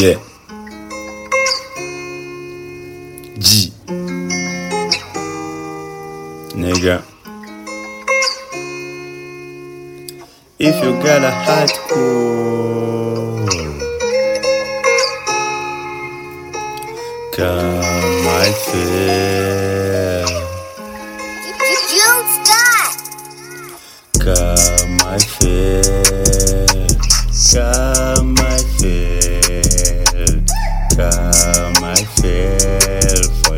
Yeah. G. Nigga. If you got a heart cool, come I feel. Don't stop. Come I feel. Come I feel. Come I feel for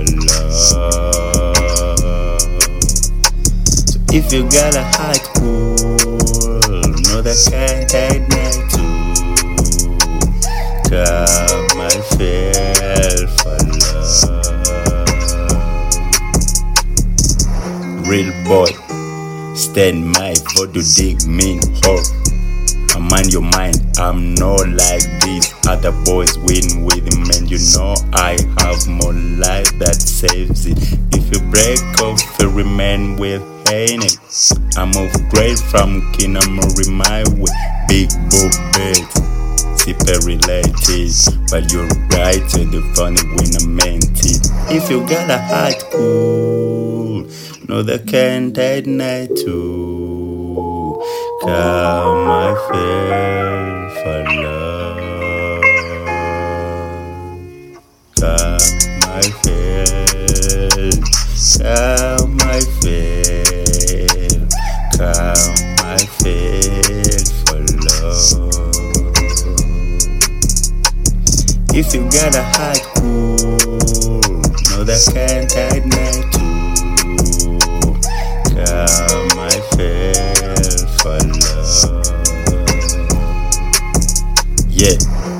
love. So if you got a heart cool, know that can't hide me too. Come I feel for love. Real boy, stand my voodoo dig mean hole. I'm on your mind, I'm not like these other boys win with him, and you know I have more life that saves it. If you break off, you remain with Haney. I move great from Kinamori my way. Big book bed, super related, but you're right, you're the funny when I meant it. If you got a heart cool, know that can't hide night too. Come I feel for love. Come I feel. Come I feel. Come I feel for love. If you got a heart cool, know that can't hide night too. Come I feel for love. Yeah.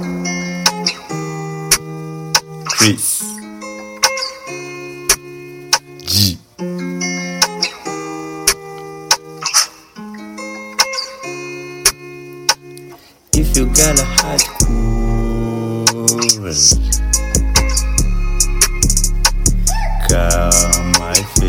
Chris G. If you got a heart cool, come I feel.